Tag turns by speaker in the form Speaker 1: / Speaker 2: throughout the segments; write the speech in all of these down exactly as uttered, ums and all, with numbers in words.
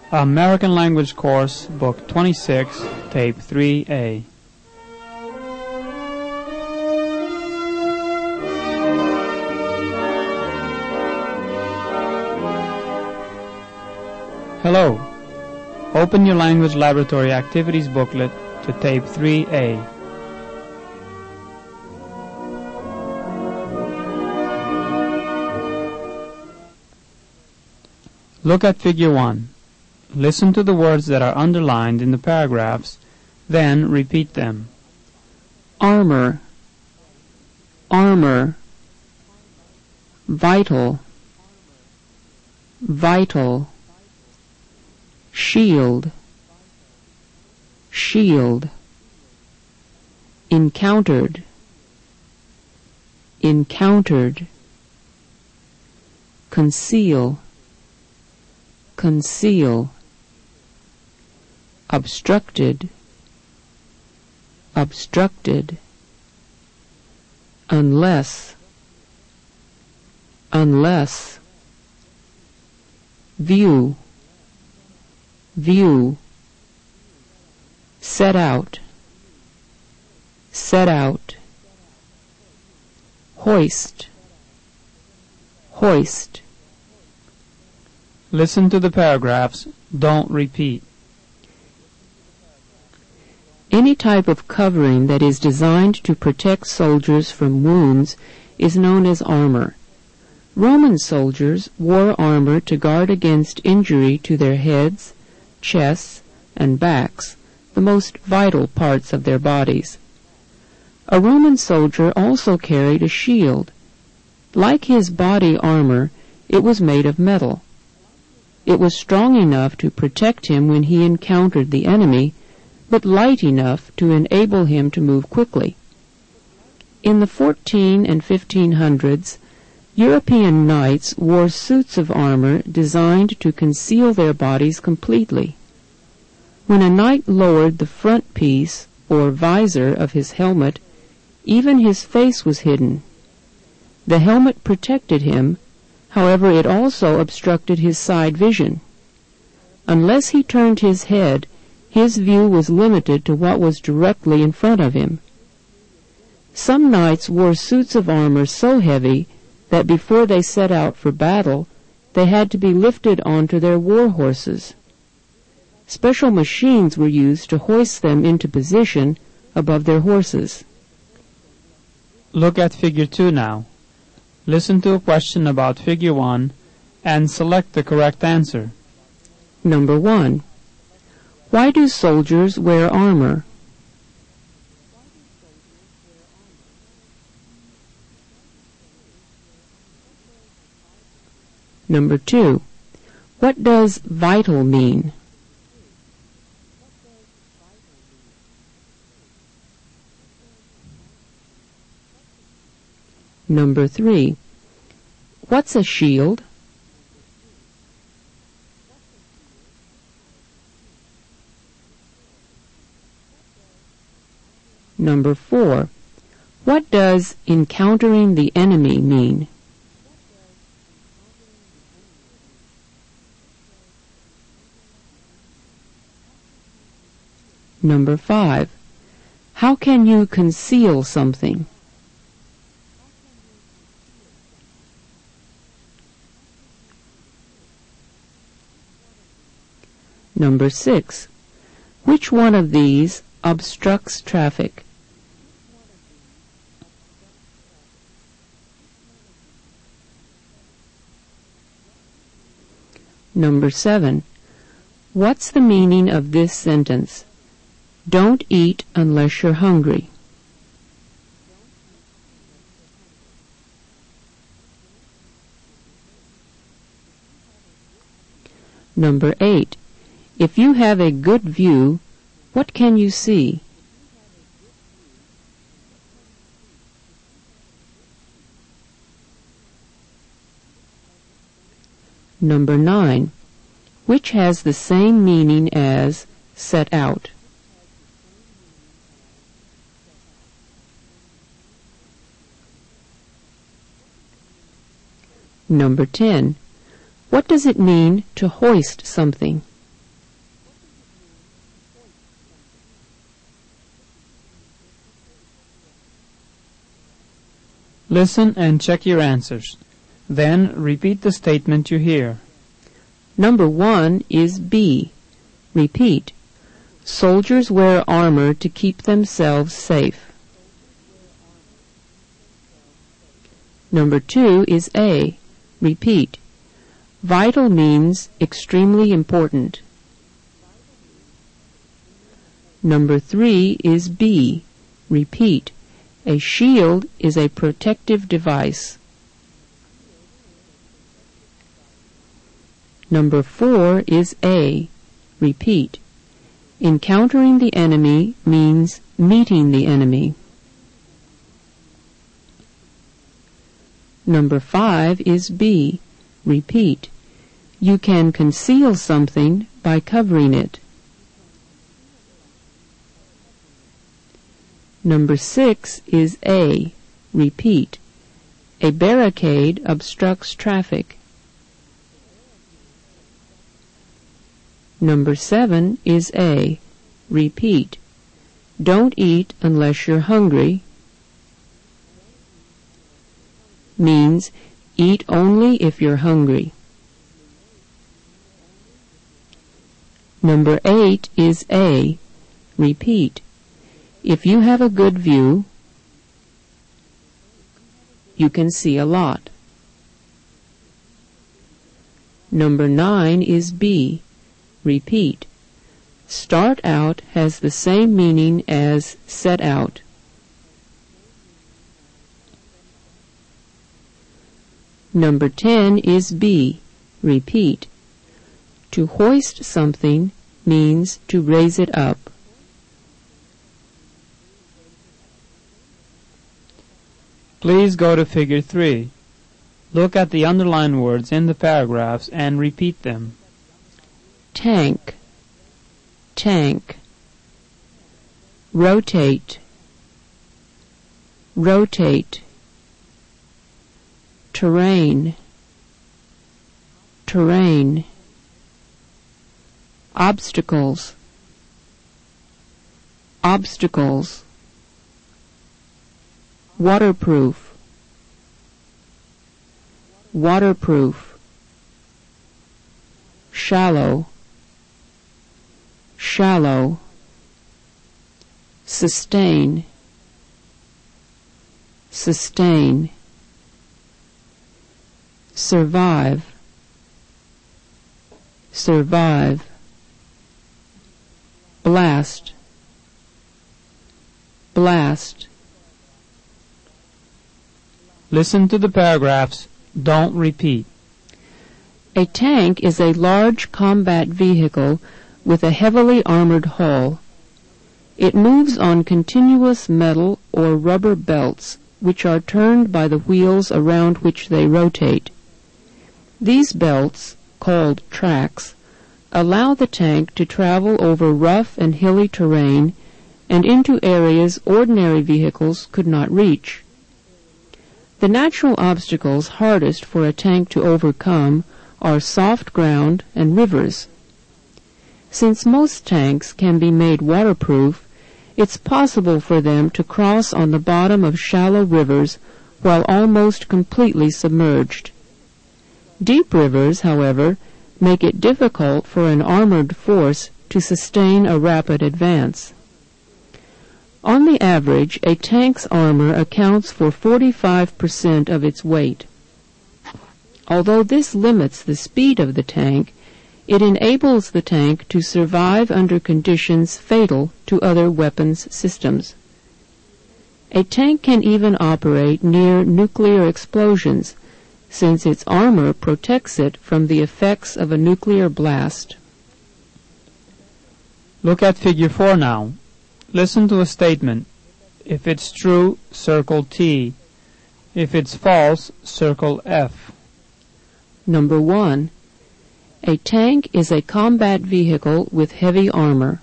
Speaker 1: American Language Course, Book twenty-six, Tape three A. Hello. Open your Language Laboratory Activities booklet to Tape three A. Look at Figure one. Listen to the words that are underlined in the paragraphs, then repeat them.
Speaker 2: Armor, armor, vital, vital, shield, shield, encountered, encountered, conceal, conceal, obstructed, obstructed, unless, unless, view, view, set out, set out, hoist, hoist.
Speaker 1: Listen to the paragraphs. Don't repeat.
Speaker 2: Any type of covering that is designed to protect soldiers from wounds is known as armor. Roman soldiers wore armor to guard against injury to their heads, chests, and backs, the most vital parts of their bodies. A Roman soldier also carried a shield. Like his body armor, it was made of metal. It was strong enough to protect him when he encountered the enemy, but light enough to enable him to move quickly. In the fourteen and fifteen hundreds, European knights wore suits of armor designed to conceal their bodies completely. When a knight lowered the front piece or visor of his helmet, even his face was hidden. The helmet protected him. However, it also obstructed his side vision. Unless he turned his head, his view was limited to what was directly in front of him. Some knights wore suits of armor so heavy that before they set out for battle, they had to be lifted onto their war horses. Special machines were used to hoist them into position above their horses.
Speaker 1: Look at Figure two now. Listen to a question about Figure one and select the correct answer.
Speaker 2: Number one. Why do soldiers wear armor? Number two. What does vital mean? Number three. What's a shield? Number four. What does encountering the enemy mean? Number five. How can you conceal something? Number six. Which one of these obstructs traffic? Number seven. What's the meaning of this sentence? Don't eat unless you're hungry. Number eight. If you have a good view, what can you see? Number nine. Which has the same meaning as set out? Number ten. What does it mean to hoist something?
Speaker 1: Listen and check your answers. Then repeat the statement you hear.
Speaker 2: Number one is B. Repeat. Soldiers wear armor to keep themselves safe. Number two is A. Repeat. Vital means extremely important. Number three is B. Repeat. A shield is a protective device. Number four is A. Repeat. Encountering the enemy means meeting the enemy. Number five is B. Repeat. You can conceal something by covering it. Number six is A. Repeat. A barricade obstructs traffic. Number seven is A. Repeat. Don't eat unless you're hungry. Means eat only if you're hungry. Number eight is A. Repeat. If you have a good view, you can see a lot. Number nine is B. Repeat. Start out has the same meaning as set out. Number ten is B. Repeat. To hoist something means to raise it up.
Speaker 1: Please go to Figure three. Look at the underlined words in the paragraphs and repeat them.
Speaker 2: Tank, tank. Rotate, rotate. Terrain, terrain. Obstacles, obstacles. Waterproof, waterproof. Shallow, shallow. Sustain, sustain. Survive, survive. Blast, blast.
Speaker 1: Listen to the paragraphs. Don't repeat.
Speaker 2: A tank is a large combat vehicle with a heavily armored hull. It moves on continuous metal or rubber belts, which are turned by the wheels around which they rotate. These belts, called tracks, allow the tank to travel over rough and hilly terrain and into areas ordinary vehicles could not reach. The natural obstacles hardest for a tank to overcome are soft ground and rivers. Since most tanks can be made waterproof, it's possible for them to cross on the bottom of shallow rivers while almost completely submerged. Deep rivers, however, make it difficult for an armored force to sustain a rapid advance. On the average, a tank's armor accounts for forty-five percent of its weight. Although this limits the speed of the tank, it enables the tank to survive under conditions fatal to other weapons systems. A tank can even operate near nuclear explosions, since its armor protects it from the effects of a nuclear blast.
Speaker 1: Look at Figure four now. Listen to a statement. If it's true, circle T. If it's false, circle F.
Speaker 2: Number one. A tank is a combat vehicle with heavy armor.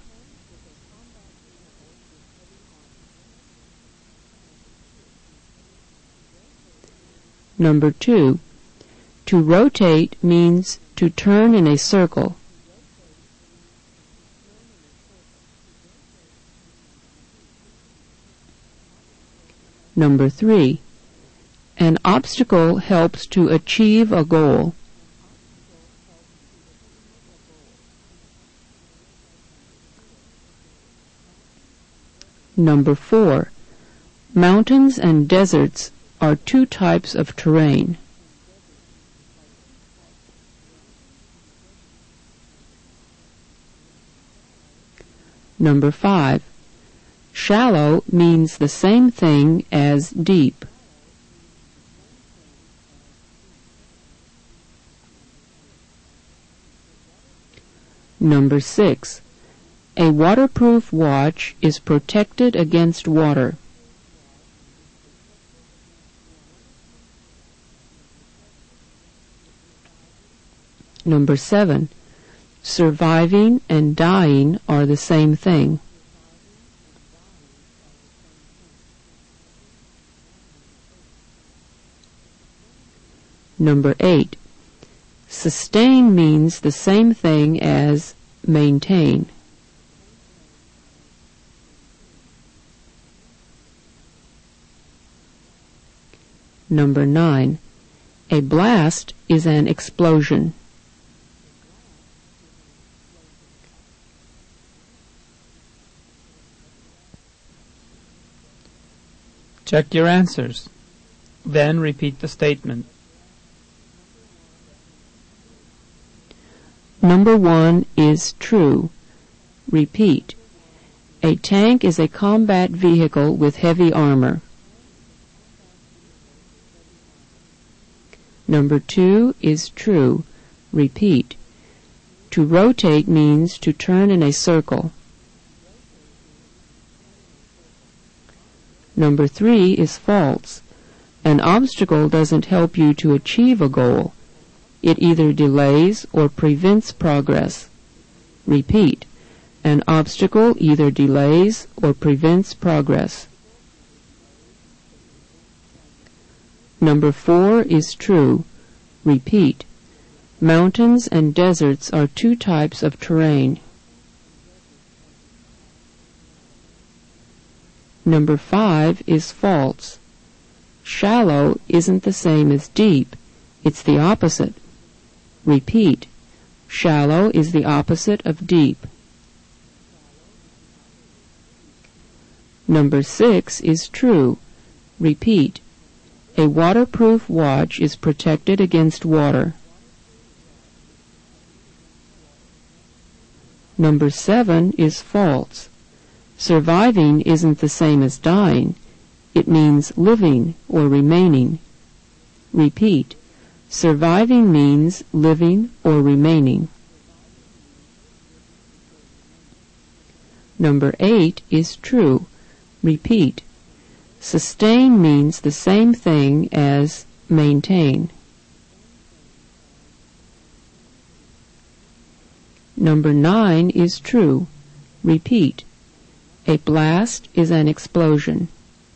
Speaker 2: Number two. To rotate means to turn in a circle. Number three. An obstacle helps to achieve a goal. Number four. Mountains and deserts are two types of terrain. Number five. Shallow means the same thing as deep. Number six. A waterproof watch is protected against water. Number seven. Surviving and dying are the same thing. Number eight. Sustain means the same thing as maintain. Number nine. A blast is an explosion.
Speaker 1: Check your answers. Then repeat the statement.
Speaker 2: Number one is true. Repeat. A tank is a combat vehicle with heavy armor. Number two is true. Repeat. To rotate means to turn in a circle. Number three is false. An obstacle doesn't help you to achieve a goal. It either delays or prevents progress. Repeat. An obstacle either delays or prevents progress. Number four is true. Repeat. Mountains and deserts are two types of terrain. Number five is false. Shallow isn't the same as deep. It's the opposite. Repeat. Shallow is the opposite of deep. Number six is true. Repeat. A waterproof watch is protected against water. Number seven is false. Surviving isn't the same as dying. It means living or remaining. Repeat. Surviving means living or remaining. Number eight is true. Repeat. Sustain means the same thing as maintain. Number nine is true. Repeat. A blast is an explosion.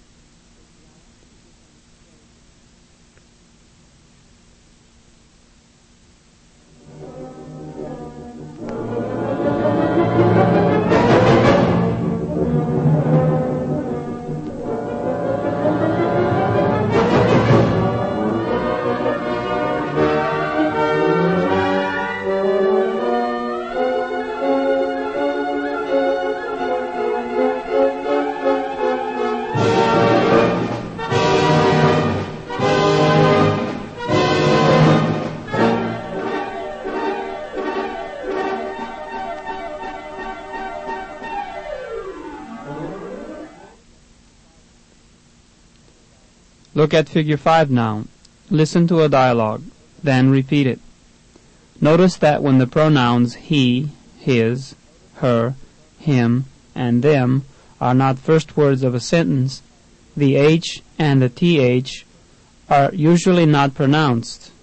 Speaker 1: Look at figure five now. Listen to a dialogue, then repeat it. Notice that when the pronouns he, his, her, him, and them are not first words of a sentence, the H and the T H are usually not pronounced.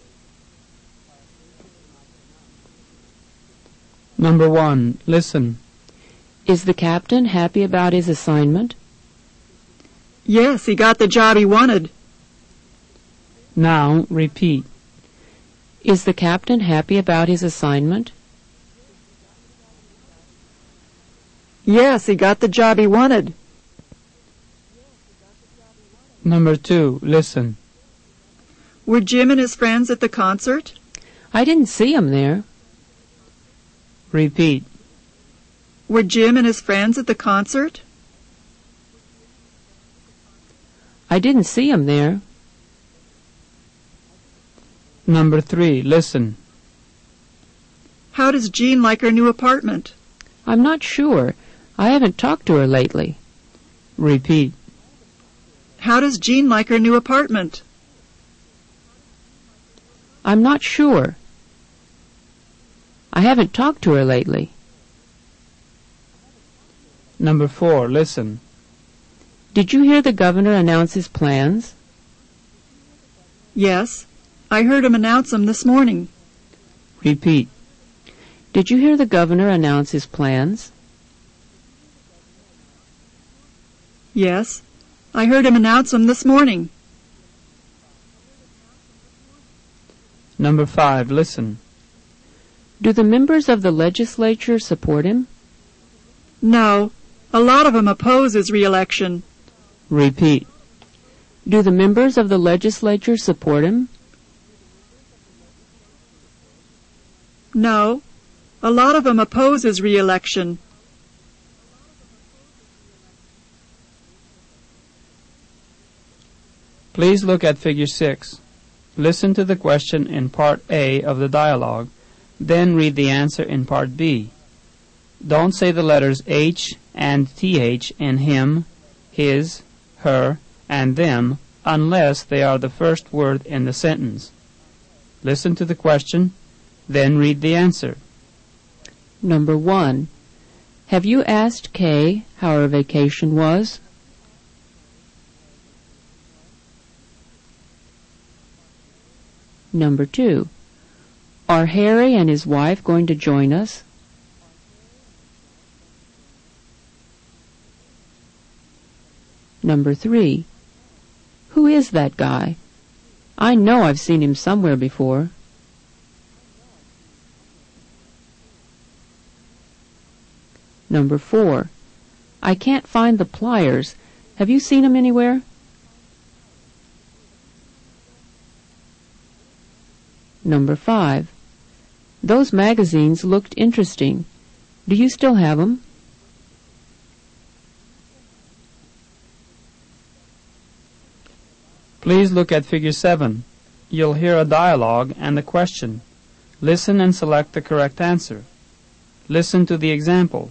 Speaker 1: Number one, listen.
Speaker 2: Is the captain happy about his assignment?
Speaker 3: Yes, he got the job he wanted.
Speaker 1: Now repeat.
Speaker 2: Is the captain happy about his assignment?
Speaker 3: Yes, he got the job he wanted.
Speaker 1: Number two, listen.
Speaker 3: Were Jim and his friends at the concert?
Speaker 2: I didn't see 'em there.
Speaker 1: Repeat.
Speaker 3: Were Jim and his friends at the concert?
Speaker 2: I didn't see 'em there.
Speaker 1: Number three, listen.
Speaker 3: How does Jean like her new apartment?
Speaker 2: I'm not sure. I haven't talked to her lately.
Speaker 1: Repeat.
Speaker 3: How does Jean like her new apartment?
Speaker 2: I'm not sure. I haven't talked to her lately.
Speaker 1: Number four, listen.
Speaker 2: Did you hear the governor announce his plans?
Speaker 3: Yes, I heard him announce them this morning.
Speaker 1: Repeat.
Speaker 2: Did you hear the governor announce his plans?
Speaker 3: Yes, I heard him announce them this morning.
Speaker 1: Number five, listen.
Speaker 2: Do the members of the legislature support him?
Speaker 3: No, a lot of them oppose his re-election.
Speaker 1: Repeat.
Speaker 2: Do the members of the legislature support him?
Speaker 3: No, a lot of them oppose his re-election.
Speaker 1: Please look at figure six. Listen to the question in part A of the dialogue, then read the answer in part B. Don't say the letters H and T H in him, his, her, and them unless they are the first word in the sentence. Listen to the question, then read the answer.
Speaker 2: Number one. Have you asked Kay how her vacation was? Number two. Are Harry and his wife going to join us? Number three. Who is that guy? I know I've seen him somewhere before. Number four. I can't find the pliers. Have you seen 'em anywhere? Number five. Those magazines looked interesting. Do you still have 'em?
Speaker 1: Please look at figure seven. You'll hear a dialogue and a question. Listen and select the correct answer. Listen to the example.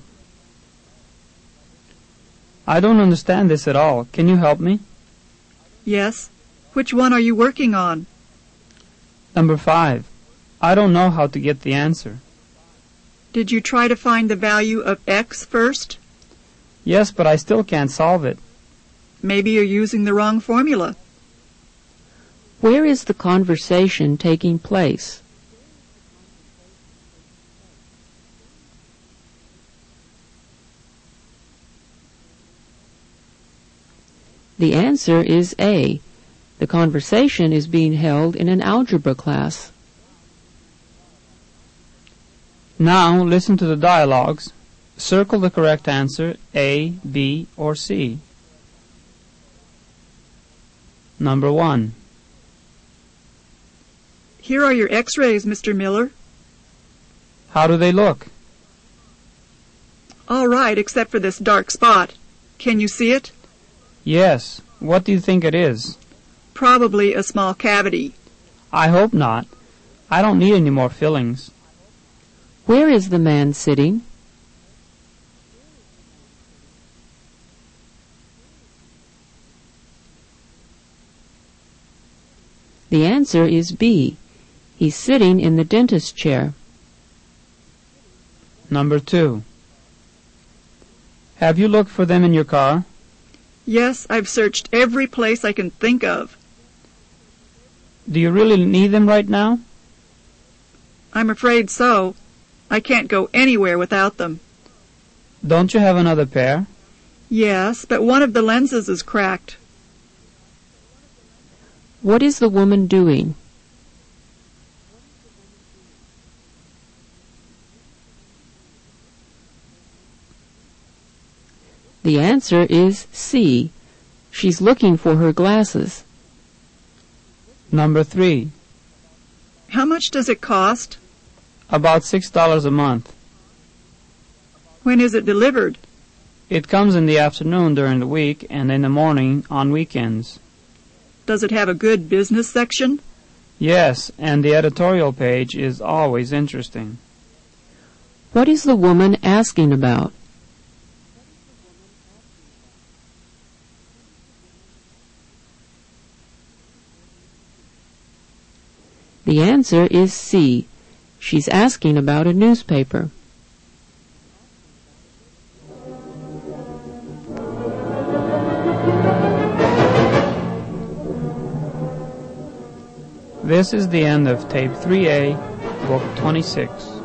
Speaker 1: I don't understand this at all. Can you help me?
Speaker 3: Yes. Which one are you working on?
Speaker 1: Number five. I don't know how to get the answer.
Speaker 3: Did you try to find the value of x first?
Speaker 1: Yes, but I still can't solve it.
Speaker 3: Maybe you're using the wrong formula.
Speaker 2: Where is the conversation taking place? The answer is A. The conversation is being held in an algebra class.
Speaker 1: Now listen to the dialogues. Circle the correct answer, A, B, or C. Number one.
Speaker 3: Here are your x-rays, Mister Miller.
Speaker 1: How do they look?
Speaker 3: All right, except for this dark spot. Can you see it?
Speaker 1: Yes. What do you think it is?
Speaker 3: Probably a small cavity.
Speaker 1: I hope not. I don't need any more fillings.
Speaker 2: Where is the man sitting? The answer is B. He's sitting in the dentist's chair.
Speaker 1: Number two. Have you looked for them in your car?
Speaker 3: Yes, I've searched every place I can think of.
Speaker 1: Do you really need them right now?
Speaker 3: I'm afraid so. I can't go anywhere without them.
Speaker 1: Don't you have another pair?
Speaker 3: Yes, but one of the lenses is cracked.
Speaker 2: What is the woman doing? The answer is C. She's looking for her glasses.
Speaker 1: Number three.
Speaker 3: How much does it cost?
Speaker 1: About six dollars a month.
Speaker 3: When is it delivered?
Speaker 1: It comes in the afternoon during the week and in the morning on weekends.
Speaker 3: Does it have a good business section?
Speaker 1: Yes, and the editorial page is always interesting.
Speaker 2: What is the woman asking about? The answer is C. She's asking about a newspaper.
Speaker 1: This is the end of Tape three A, Book twenty-six.